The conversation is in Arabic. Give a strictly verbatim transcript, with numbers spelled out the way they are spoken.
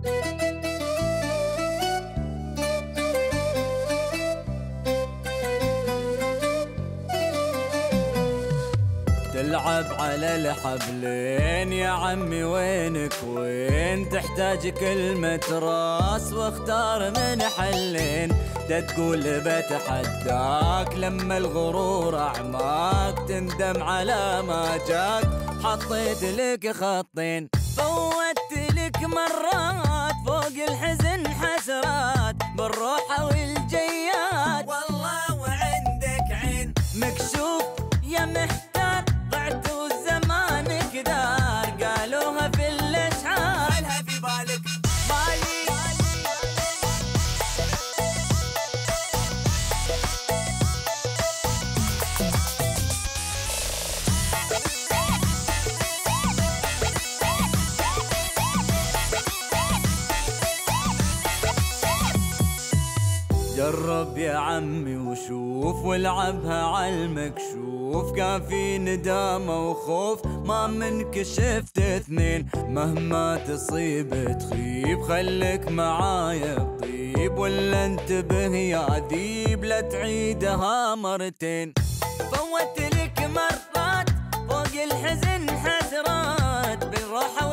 تلعب على الحبلين يا عمي وينك وين، تحتاج كلمة راس واختار من حلين. تقول بتحداك لما الغرور أعماك، تندم على ما جاك حطيت لك خطين. فوتت لك مرات فوق الحزن حسرات، بالروح والجيات والله وعندك عين. مكشوف يا محتار ضعت وزمانك دار، قالوها في الاشعار خلها في بالك بالي. جرب يا عمي وشوف والعبها عالمكشوف، كافي ندامة وخوف ما منك شفت اثنين. مهما تصيب تخيب خليك معايا بطيب، ولا انتبه يا ذيب لا تعيدها مرتين. فوت لك مرات فوق الحزن حسرات، بالروحة